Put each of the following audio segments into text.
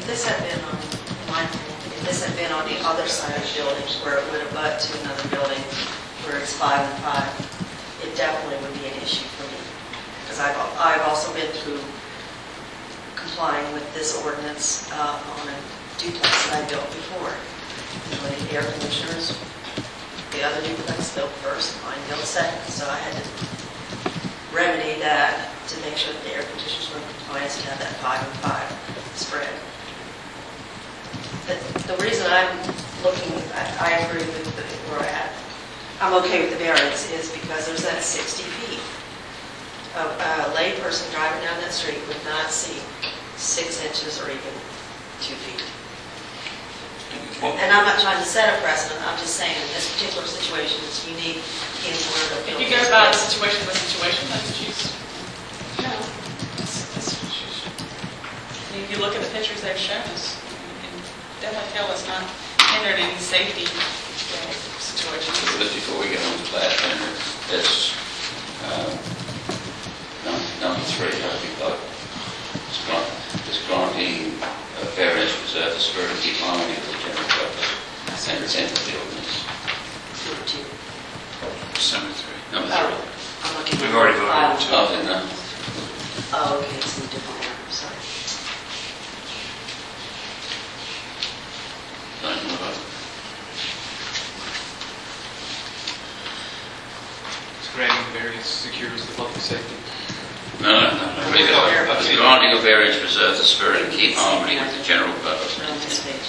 this had been on if this had been on the other side of the building where it would abut to another building where it's 5 and 5, it definitely would be an issue for me. Because I've also been through complying with this ordinance on a duplex that I built before. The air conditioners, the other duplex built first, mine built second, so I had to remedy that to make sure that the air conditioners were in compliance and have that 5 and 5 spread. The reason I'm looking, I agree with where we're at. I'm okay with the variance is because there's that 60 feet. A lay person driving down that street would not see 6 inches or even 2 feet. And I'm not trying to set a precedent. I'm just saying in this particular situation, it's unique in where the building. If you go by the situation by situation, that's what you know. If you look at the pictures they've shown us, you can definitely tell it's not hindered any safety situations. But before we get on to that, it's number 3, how do you vote? It's granting a variance to preserve the spirit of economy of the general purpose and intent of the ordinance. Number 3. Number 3. I'm looking. We've already voted on 2. Oh, then no. Oh, okay, it's in a different order. Sorry. Don't you vote? Granting the variance secures the public safety. No. It's granting a variance to preserve the spirit and keep harmony with the general purpose. On this page.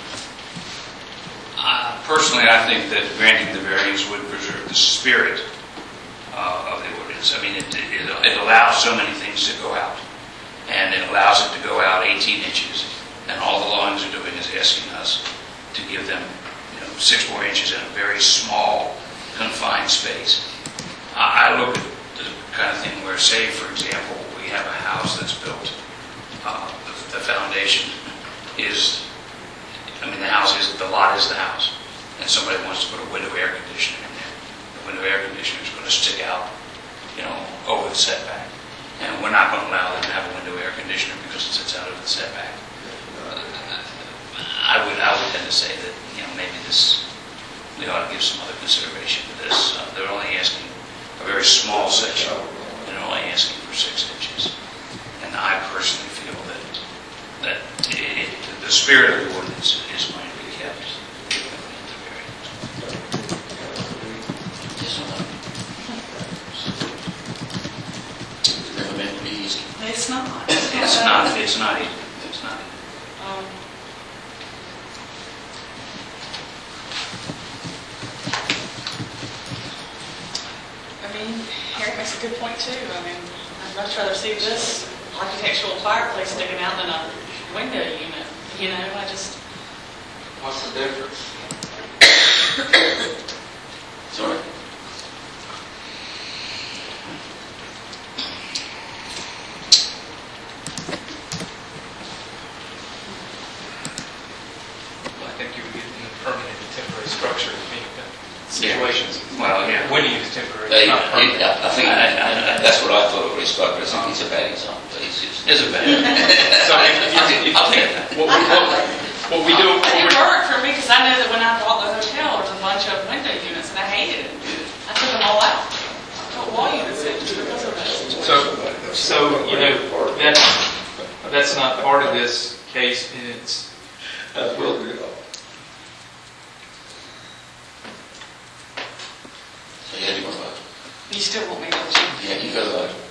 Personally, I think that granting the variance would preserve the spirit of the ordinance. I mean, it allows so many things to go out, and it allows it to go out 18 inches, and all the Lions are doing is asking us to give them 6 more inches in a very small, confined space. I look at the kind of thing where, say, for example, we have a house that's built. The foundation is, the lot is the house, and somebody wants to put a window air conditioner in there. The window air conditioner is going to stick out, over the setback, and we're not going to allow them to have a window air conditioner because it sits out of the setback. I would tend to say that maybe we ought to give some other consideration to this. They're only asking a very small section, and they're only asking for 6 inches. And I personally feel that the spirit of the ordinance is going to be kept. It's never meant to be easy. It's not. It's not easy. It's not. Eric makes a good point too. I'd much rather see this architectural fireplace sticking out than a window unit. What's the difference? Sorry. Well, I think you would get in a permanent and temporary structure situations. Well, yeah. When you use temporary, it's not permanent. I think that's what I thought of Respark, but I think it's a bad example. It's a bad. So what we do, It worked for me because I know that when I bought the hotel, there was a bunch of window units and I hated it. I took them all out. I put wall units in because of that situation. so that's not part of this case. It's So yeah, you want to vote? You still want me to vote? Yeah, you got to vote.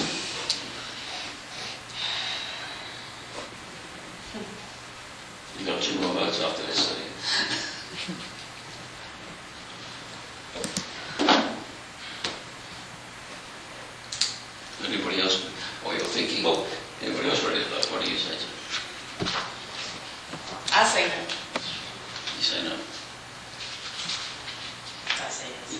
You got 2 more votes after this. Anybody else? Or you're thinking? Anybody else ready to vote? What do you say? I say no. You say no. I say yes.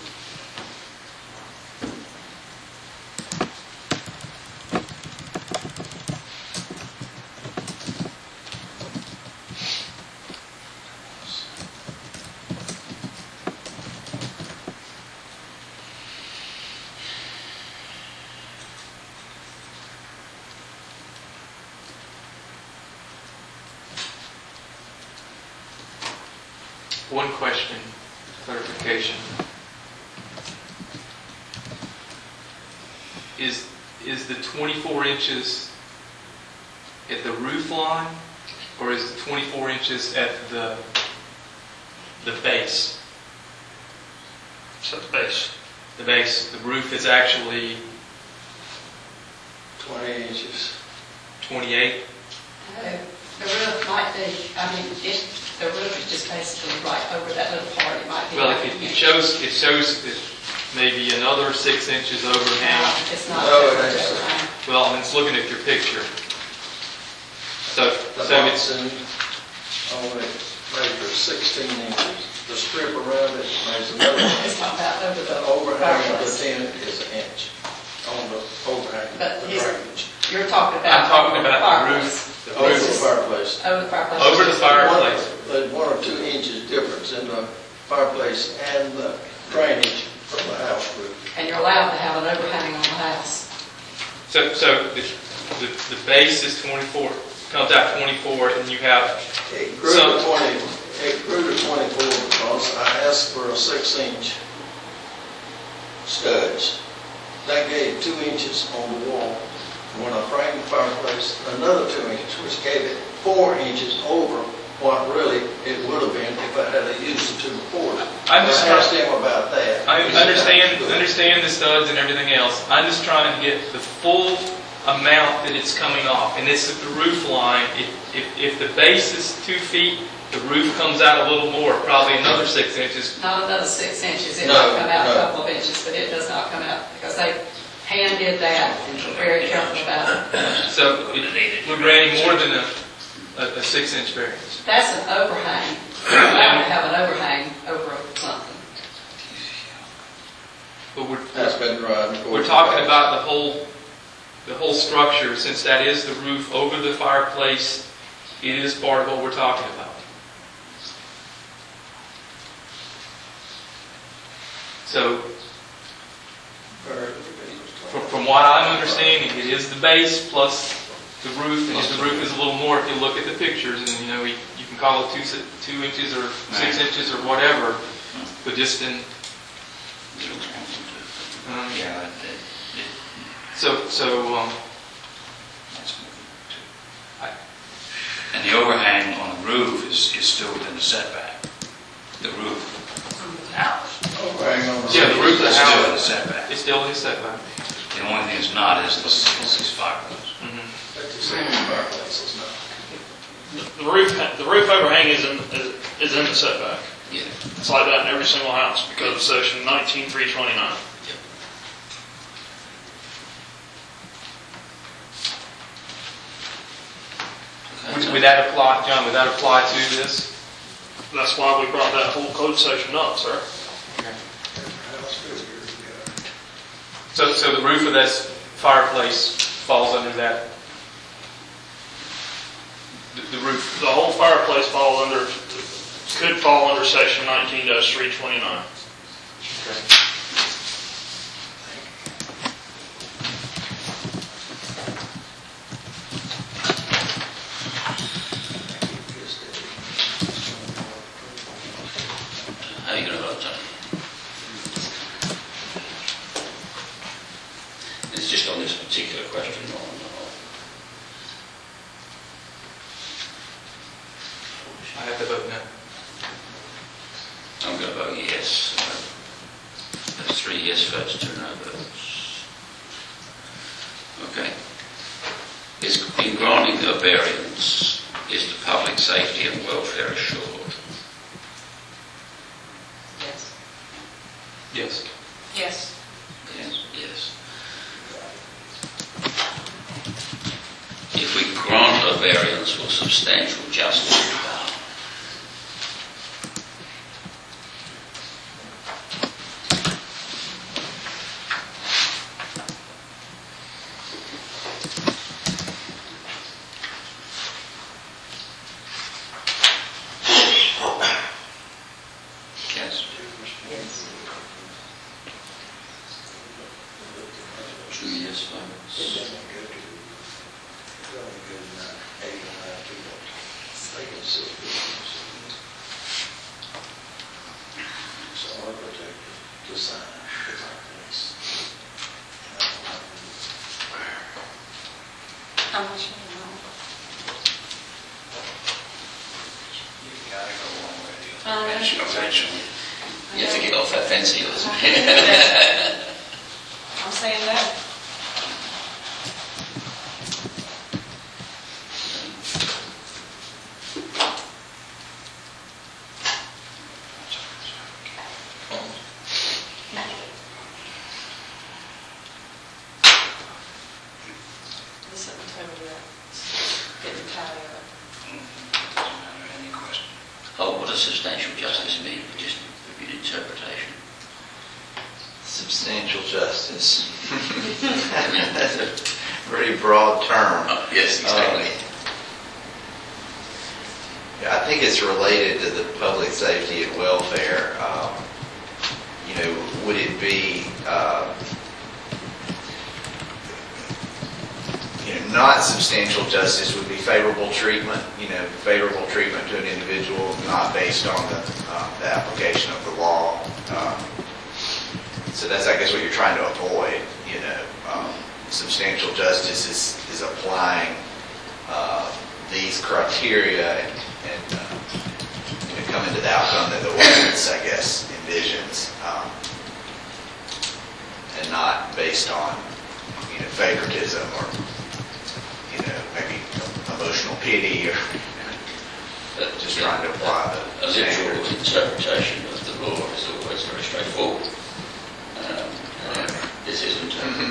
one question, clarification. Is the 24 inches at the roof line, or is it 24 inches at the base? It's at the base. The base, the roof is actually 20 inches. 28? The roof might be, the roof is just basically right over that little part, it might be. Well, like it shows that maybe another 6 inches overhang. No, it's not. No, it ain't. Well, I'm just looking at your picture. So The it's, box in, only measures 16 inches. The strip around it measures another It's inch. not that over The the overhang of the fireplace. tent is an inch on the overhang, But the his- drainage. You're talking about. I'm talking about the fireplace. roof. The Over the roof fireplace. Over the fireplace. over the fireplace. There's 1 or 2 inches difference in the fireplace and the drainage from the house roof. And you're allowed to have an overhang on the house. So the base is 24, comes out 24, and you have, It grew So- to 20, it grew to 24 because I asked for a 6-inch studs. That gave 2 inches on the wall. When I framed the fireplace, another 2 inches, which gave it 4 inches over what really it would have been if I had used the 2 before. I I'm just asked him about that. I He said, understand the studs and everything else. I'm just trying to get the full amount that it's coming off. And this is the roof line. If the base is 2 feet, the roof comes out a little more, probably another 6 inches. Not another 6 inches, it No, might come out a no. couple of inches, but it does not come out, because they hand did that and were very careful about it. So we're granting more than a 6-inch variance. That's an overhang. You're allowed to have an overhang over something. But That's been right. we're talking about the whole structure, since that is the roof over the fireplace, it is part of what we're talking about. So, from what I'm understanding, it is the base plus the roof, and if the roof is a little more, if you look at the pictures, and you can call it 2 inches or 6 inches or whatever, but just in, Yeah, And the overhang on the roof is still within the setback. The roof of the house. Overhang on the Yeah, the roof of the is house. still in the setback. it's still in the setback. The only thing that's not is this fireplace. But the second fireplace is not. The roof overhang is in the setback. yeah. It's like that in every single house because of section 19.329. Would that apply, John, would that apply to this? That's why we brought that whole code section up, sir. So the roof of this fireplace falls under that? The roof? The whole fireplace could fall under section 19-329. Okay. How are you going to vote, Tony? It's just on this particular question, not on the whole. I have to vote no. I'm going to vote yes. There's 3 yes votes, 2 no votes. Okay. In granting a variance, is the public safety and welfare assured? Yes. Yes. Yes. Yes. Yes. If we grant a variance, will substantial justice be done? Yes. Yes. 2 yes votes. How much? You gotta go one way or the Uh, other. Eventually. You have to get off that fence here, isn't it? I'm saying that. This isn't totally right. Getting tired of it. Doesn't matter, any question? Oh, what does substantial justice mean? Just an interpretation. Substantial justice. That's a pretty broad term. Yes, exactly. Yeah, I think it's related to the public safety and welfare. Would it be, not substantial justice would be favorable treatment, favorable treatment to an individual, not based on the application of the law. So that's, I guess, what you're trying to avoid. Substantial justice is applying these criteria and coming to the outcome that the ordinance, I guess, envisions, and not based on favoritism or maybe emotional pity or just trying to apply A the literal standard. interpretation of the law is always very straightforward. This isn't.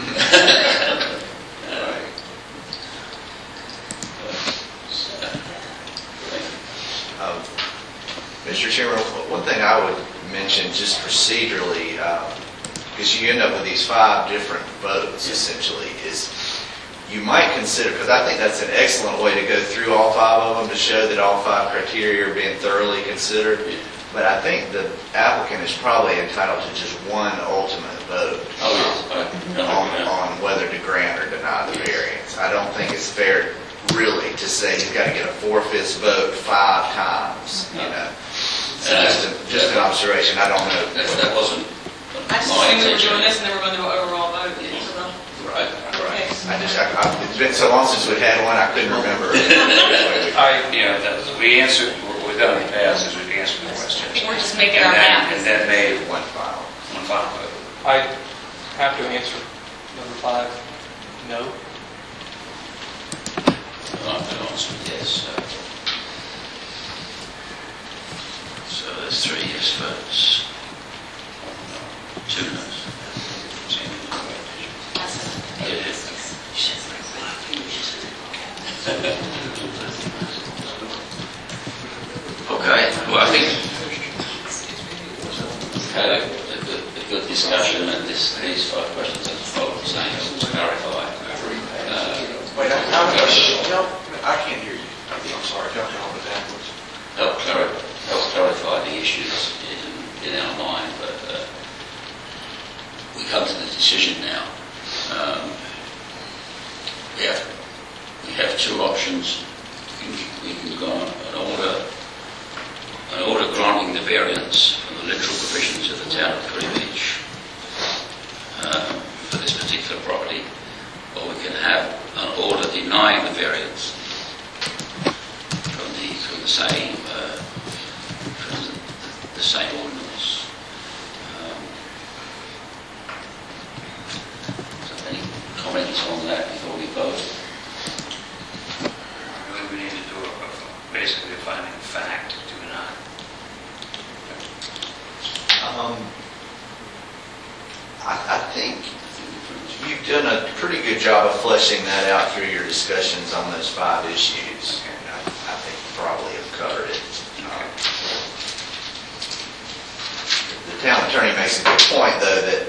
Mr. Chairman, one thing I would mention just procedurally, because you end up with these 5 different votes essentially, is you might consider, because I think that's an excellent way to go through all 5 of them to show that all 5 criteria are being thoroughly considered. But I think the applicant is probably entitled to just one ultimate vote on whether to grant or deny the variance. I don't think it's fair, really, to say he's got to get a 4/5 vote 5 times. So just an observation. I don't know. That wasn't I just my assumed we were intention. doing this and then we're going to do an overall vote. Right. Right. It's been so long since we've had one, I couldn't remember. We answered, we've done in the past, is we've answered the question. We're just making our math. And then made One final. one final vote. I have to answer number 5, no. I'm going to answer yes. So there's 3 yes votes. 2 no's. Okay, well, I think we've had a good discussion, and these 5 questions that follow the same to clarify. Wait, I can't hear you. I'm sorry, tell me all the backwards. Help clarify the issues in our mind, but we come to the decision now. We have 2 options. We can go on an order granting the variance from the literal provisions of the town of Tree Beach for this particular property, or we can have an order denying the variance from the same ordinance. So any comments on that before we vote? Really, we need to do basically a finding of fact, do we not? I think you've done a pretty good job of fleshing that out through your discussions on those 5 issues. And I think you probably have covered it. The town attorney makes a good point, though, that,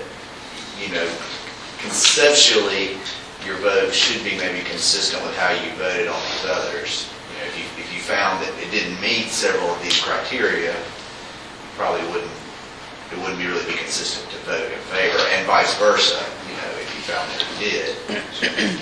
conceptually, your vote should be maybe consistent with how you voted on these others. If you found that it didn't meet several of these criteria, you probably wouldn't really be consistent to vote in favor, and vice versa, if you found that it did.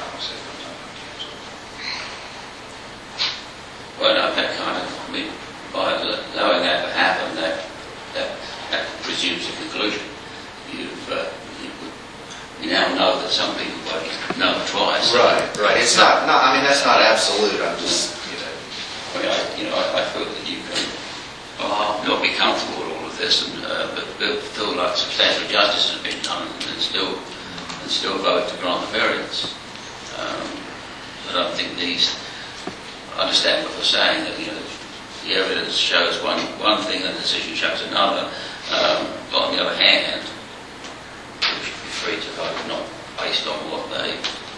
Well, no, that kind of, by allowing that to happen, that presumes a conclusion. We now know that some people voted no twice. Right. It's it's not, I mean, that's not absolute, I'm just, I mean, I feel that you can not be comfortable with all of this, but feel like substantial justice has been done, and still vote to grant the variance. I don't think I understand what they're saying, that, the evidence shows one thing and the decision shows another. But on the other hand, we should be free to vote not based on what they've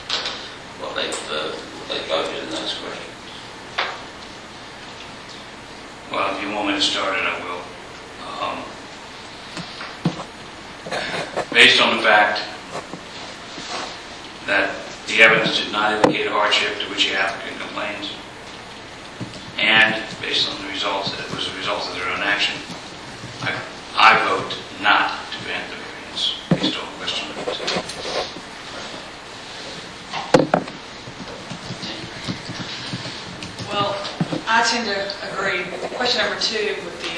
voted in those questions. Well, if you want me to start it, I will. Based on the fact that the evidence did not indicate hardship to which the applicant complains, and based on the results that it was a result of their own action, I vote not to grant the variance based on question number 2. Well, I tend to agree. Question number 2 with the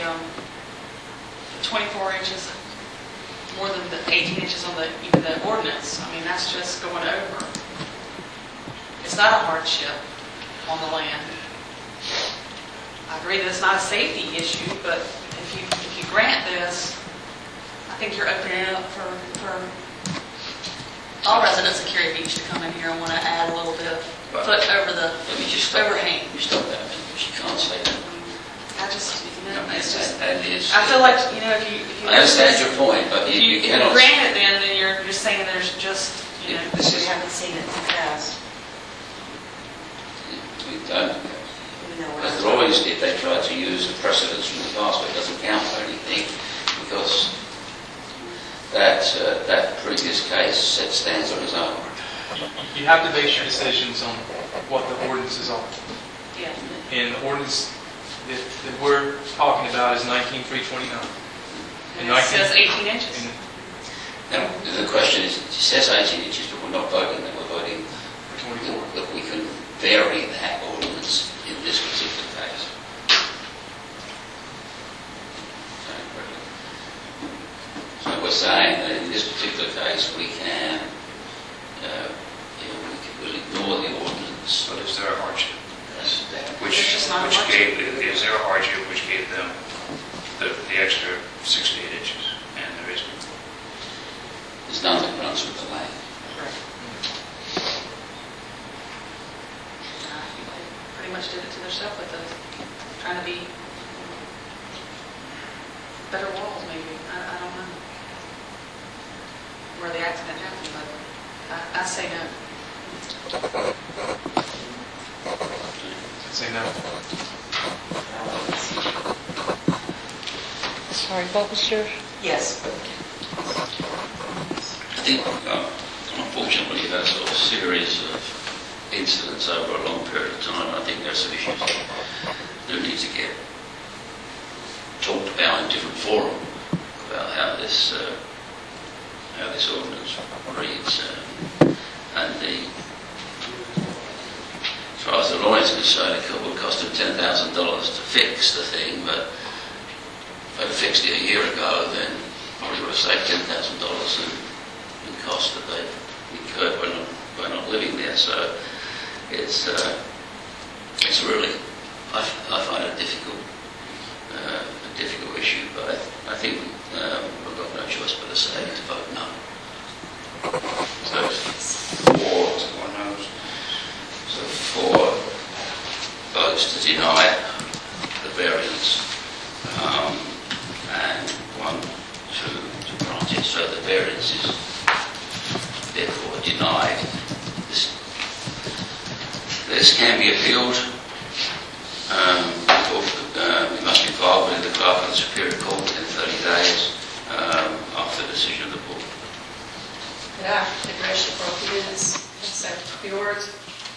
24 inches, more than the 18 inches on even the ordinance. I mean, that's just going over. It's not a hardship on the land. I agree that it's not a safety issue, but if you grant this, I think you're opening it up for all residents of Cary Beach to come in here and want to add a little bit of foot over the Let me just overhang. You stop that, she can't say that. That is. Is, I feel like, if you. I understand your point, but If you you cannot. grant it, then you're saying there's just, This We is, haven't seen it too fast. we don't. We know what As it's there always did, they tried to use the precedents from the past, but it doesn't count for anything, because that previous case stands on its own. You have to base your decisions on what the ordinances are. Yeah. And the ordinance that we're talking about is 19.329. And it says 18 inches. Now, the question is, it says 18 inches, but we're not voting that, we're voting 24. that we can vary that ordinance in this particular case. So we're saying that in this particular case, we can, we'll ignore the ordinance. But is there a hardship? There's just not a Which hardship. is there a hardship which gave them the extra 68 inches? And there isn't. There's none that runs with the land. Pretty much did it to themselves with trying to be better walls, maybe. I don't know where the accident happened, but I say no. Say no. Sorry, what was your? Yes. I think, unfortunately, you've had a sort of series of incidents over a long period of time. I think there are some issues that do need to get talked about in different forums about how this ordinance reads. And as far as the law is concerned, it would cost them $10,000 to fix the thing, but if they'd fixed it a year ago, then probably would have saved $10,000 in cost that they incurred by not living there. So it's really, I find it a difficult issue, but I think we've got no choice but to say to vote no. So it's 4 no's. So 4 votes to deny the variance, and 1 to grant it. So the variance is therefore denied. This can be appealed. It must be filed with the clerk of the Superior Court within 30 days after the decision of the board. Could I address you for a few minutes? So, a few words.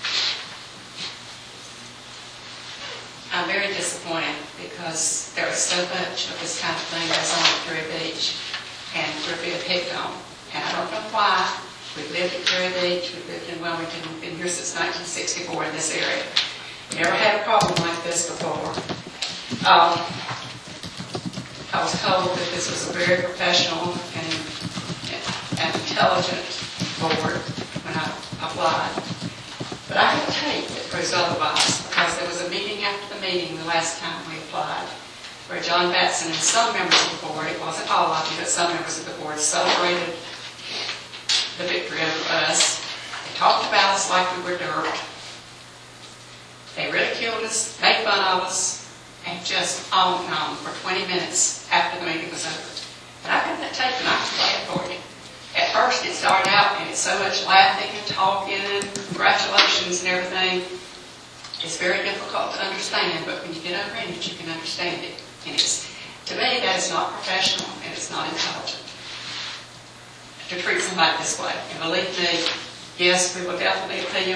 I'm very disappointed because there is so much of this kind of thing that's on at Cary Beach, and we're being picked on. And I don't know why. We've lived at Cary Beach, we've lived in Wilmington, we've been here since 1964 in this area. Never had a problem like this before. I was told that this was a very professional and intelligent board when I applied. But I have a tape that proves otherwise, because there was a meeting after the meeting the last time we applied, where John Batson and some members of the board, it wasn't all of you, but some members of the board celebrated the victory over us. They talked about us like we were dirt. They ridiculed us, made fun of us, and just on and on for 20 minutes after the meeting was over. But I got that tape and I can play it for you. At first it started out and it's so much laughing and talking and congratulations and everything. It's very difficult to understand, but when you get over in it, you can understand it. And it's, to me, that is not professional and it's not intelligent to treat somebody this way. And believe me, yes, we will definitely appeal.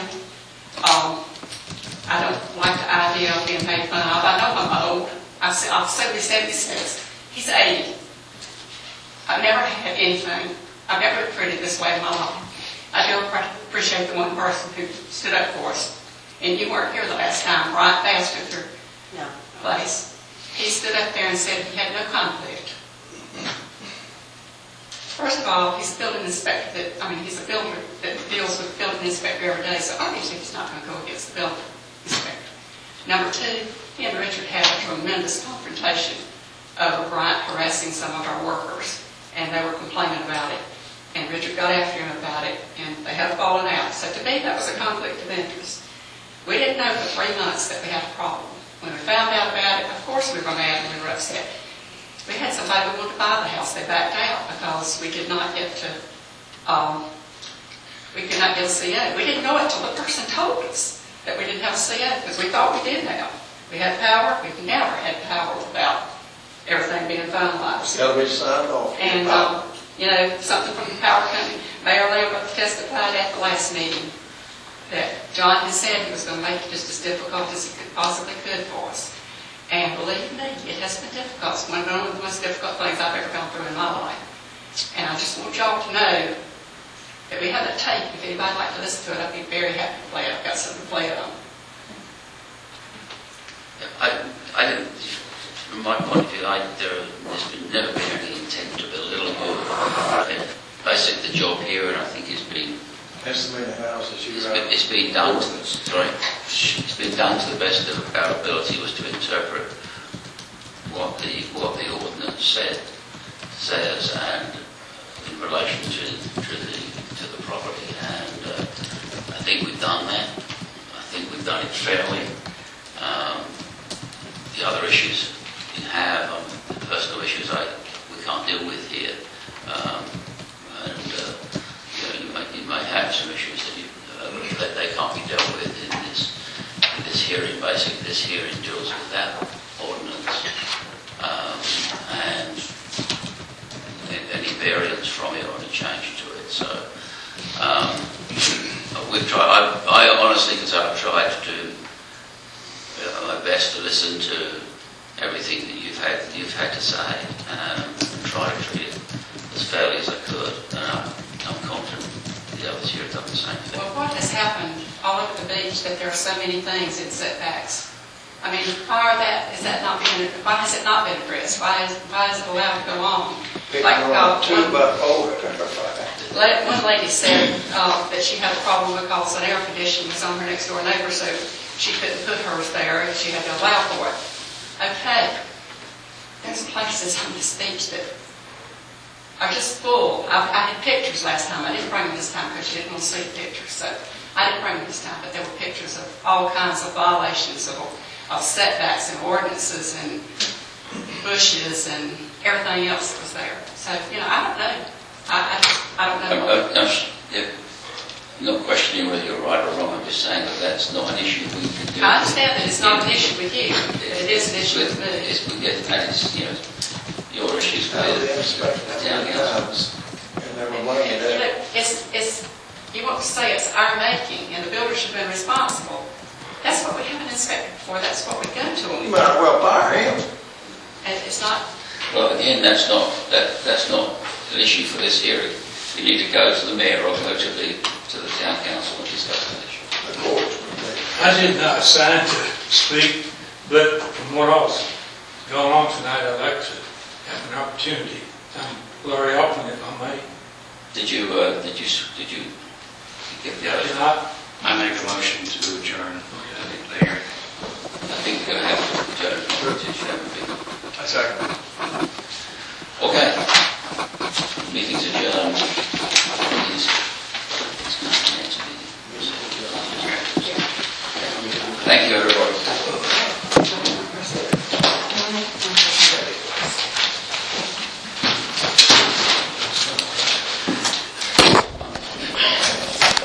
I don't like the idea of being made fun of. I know I'm old. I'm 76. He's 80. I've never had anything. I've never been treated this way in my life. I do appreciate the one person who stood up for us. And you weren't here the last time, right? They asked you through No. place. He stood up there and said he had no conflict. First of all, he's a building inspector he's a builder that deals with building inspector every day, so obviously he's not going to go against the building inspector. Number two, he and Richard had a tremendous confrontation over Bryant harassing some of our workers, and they were complaining about it. And Richard got after him about it, and they had a falling out. So to me, that was a conflict of interest. We didn't know for 3 months that we had a problem. When we found out about it, of course we were mad and we were upset. We had somebody who wanted to buy the house. They backed out because we could not get a CO. We didn't know it until the person told us that we didn't have a CO, because we thought we did have. We had power. We've never had power without everything being finalized. It's got to be signed off. And, something from the power company. Mayor Lambert testified at the last meeting that John had said he was going to make it just as difficult as he possibly could for us. And believe me, it has been difficult. It's one of the most difficult things I've ever gone through in my life. And I just want y'all to know that we have that tape. If anybody'd like to listen to it, I'd be very happy to play it. I've got something to play it on. I didn't, from my point of view, there's never been any intent to belittle you. Basically, the job here, and I think it's been Estimated houses it's been done to it's been done to the best of our ability, was to interpret what the ordinance says, and in relation to the property, and I think we've done that. I think we've done it fairly. The other issues you have, the personal issues, we can't deal with here, you may have some issues that they can't be dealt with in this hearing. Basically, this hearing deals with that ordinance, and any variance from it or any change to it. So we've tried. I honestly can say I've tried to do my best to listen to everything that you've had to say, and try to treat it as fairly as I could. I'm confident the others here have done the same thing. Well, what has happened all over the beach that there are so many things in setbacks? I mean, why has it not been addressed? Why is it allowed to go on? Like, one lady said that she had a problem because an air conditioner was on her next door neighbor, so she couldn't put hers there and she had to allow for it. Okay, there's places on this beach that are just full. I had pictures last time. I didn't bring them this time because you didn't want to see the pictures, so I didn't bring them this time, but there were pictures of all kinds of violations of setbacks and ordinances and bushes and everything else that was there. So, I don't know. I don't know. I'm not questioning whether you're right or wrong. I'm just saying that that's not an issue we can do. I understand that it's not an issue with you, but it is an issue with me. And it's, your issues with the town council. You want to say it's our making, and the builder should have been responsible. That's what we have an inspector for. That's what we go to him. You might well fire him. And it's not. Well, again, that's not an issue for this hearing. You need to go to the mayor or go to the town council and discuss that issue. The court. I did not sign to speak, but from what else going on tonight, I'd like to have an opportunity. I'm Larry Altman, if I may. Did you get the I other? did not I make a motion to adjourn the hearing. I think we're going to have to judge, have a big I second.